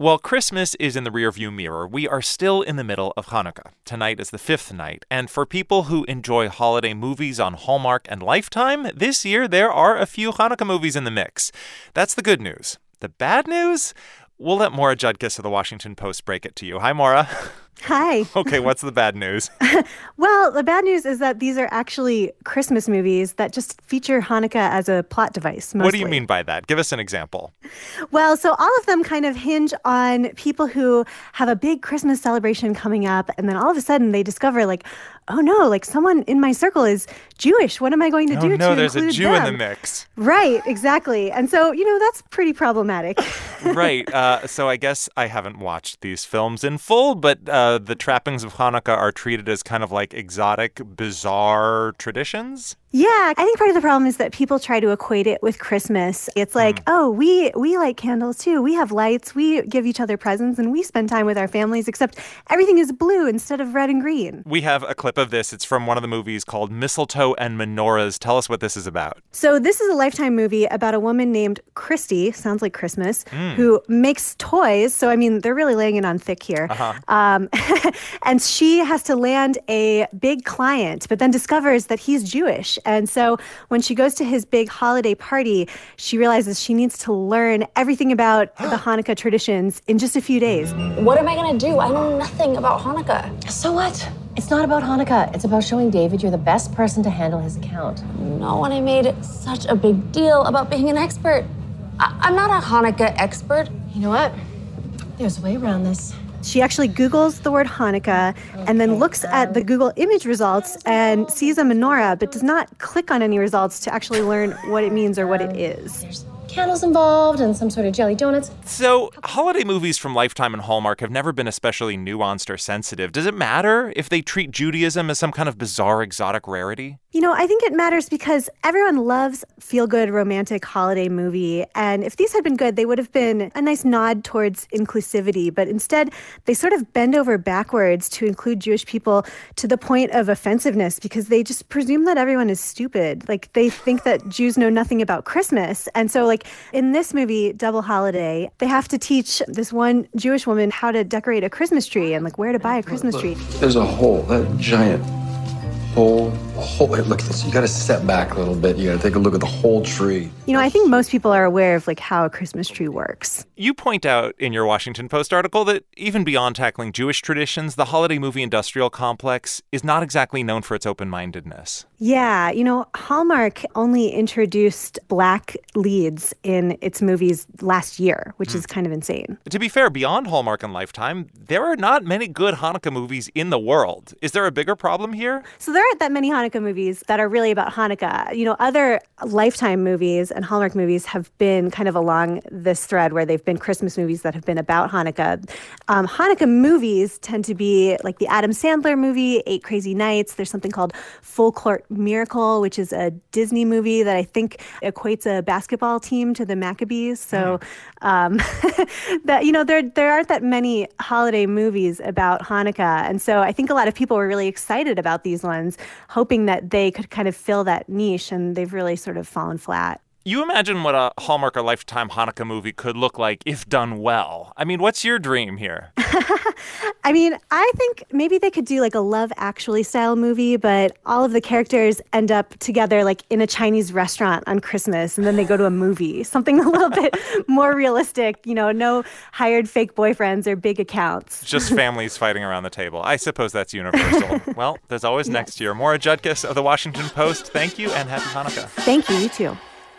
Well, Christmas is in the rearview mirror. We are still in the middle of Hanukkah. Tonight is the 5th night. And for people who enjoy holiday movies on Hallmark and Lifetime, this year there are a few Hanukkah movies in the mix. That's the good news. The bad news? We'll let Maura Judkis of the Washington Post break it to you. Hi, Maura. Hi. Okay, what's the bad news? Well, the bad news is that these are actually Christmas movies that just feature Hanukkah as a plot device, mostly. What do you mean by that? Give us an example. Well, so all of them kind of hinge on people who have a big Christmas celebration coming up, and then all of a sudden they discover, like, oh no, like someone in my circle is Jewish. What am I going to do to include them? Oh no, there's a Jew in the mix. Right, exactly. And so, that's pretty problematic. Right. So I guess I haven't watched these films in full, but the trappings of Hanukkah are treated as kind of like exotic, bizarre traditions. Yeah, I think part of the problem is that people try to equate it with Christmas. It's like, oh, we light candles too. We have lights. We give each other presents, and we spend time with our families, except everything is blue instead of red and green. We have a clip of this. It's from one of the movies called Mistletoe and Menorahs. Tell us what this is about. So this is a Lifetime movie about a woman named Christy, sounds like Christmas, who makes toys. So, I mean, they're really laying it on thick here. And she has to land a big client, but then discovers that he's Jewish. And so when she goes to his big holiday party, she realizes she needs to learn everything about the Hanukkah traditions in just a few days. What am I going to do? I know nothing about Hanukkah. So what? It's not about Hanukkah. It's about showing David you're the best person to handle his account. No one I made such a big deal about being an expert. I'm not a Hanukkah expert. You know what? There's a way around this. She actually Googles the word Hanukkah and then looks at the Google image results and sees a menorah, but does not click on any results to actually learn what it means or what it is. There's candles involved and some sort of jelly donuts. So, holiday movies from Lifetime and Hallmark have never been especially nuanced or sensitive. Does it matter if they treat Judaism as some kind of bizarre, exotic rarity? I think it matters because everyone loves feel-good romantic holiday movie. And if these had been good, they would have been a nice nod towards inclusivity. But instead, they sort of bend over backwards to include Jewish people to the point of offensiveness because they just presume that everyone is stupid. Like, they think that Jews know nothing about Christmas. And so, like, in this movie, Double Holiday, they have to teach this one Jewish woman how to decorate a Christmas tree and, like, where to buy a Christmas tree. There's a hole, that giant hole. Look at this. You got to step back a little bit. You got to take a look at the whole tree. I think most people are aware of, like, how a Christmas tree works. You point out in your Washington Post article that even beyond tackling Jewish traditions, the holiday movie industrial complex is not exactly known for its open-mindedness. Yeah, Hallmark only introduced black leads in its movies last year, which is kind of insane. To be fair, beyond Hallmark and Lifetime, there are not many good Hanukkah movies in the world. Is there a bigger problem here? So there aren't that many Hanukkah movies that are really about Hanukkah. Other Lifetime movies and Hallmark movies have been kind of along this thread where they've been Christmas movies that have been about Hanukkah. Hanukkah movies tend to be like the Adam Sandler movie, 8 Crazy Nights. There's something called Full Court Miracle, which is a Disney movie that I think equates a basketball team to the Maccabees. So that there aren't that many holiday movies about Hanukkah. And so I think a lot of people were really excited about these ones, hoping that they could kind of fill that niche, and they've really sort of fallen flat. You imagine what a Hallmark or Lifetime Hanukkah movie could look like if done well. I mean, what's your dream here? I think maybe they could do like a Love Actually style movie, but all of the characters end up together like in a Chinese restaurant on Christmas, and then they go to a movie. Something a little bit more realistic, no hired fake boyfriends or big accounts. Just families fighting around the table. I suppose that's universal. Well, there's always next year. Maura Judkis of The Washington Post, thank you and happy Hanukkah. Thank you, you too.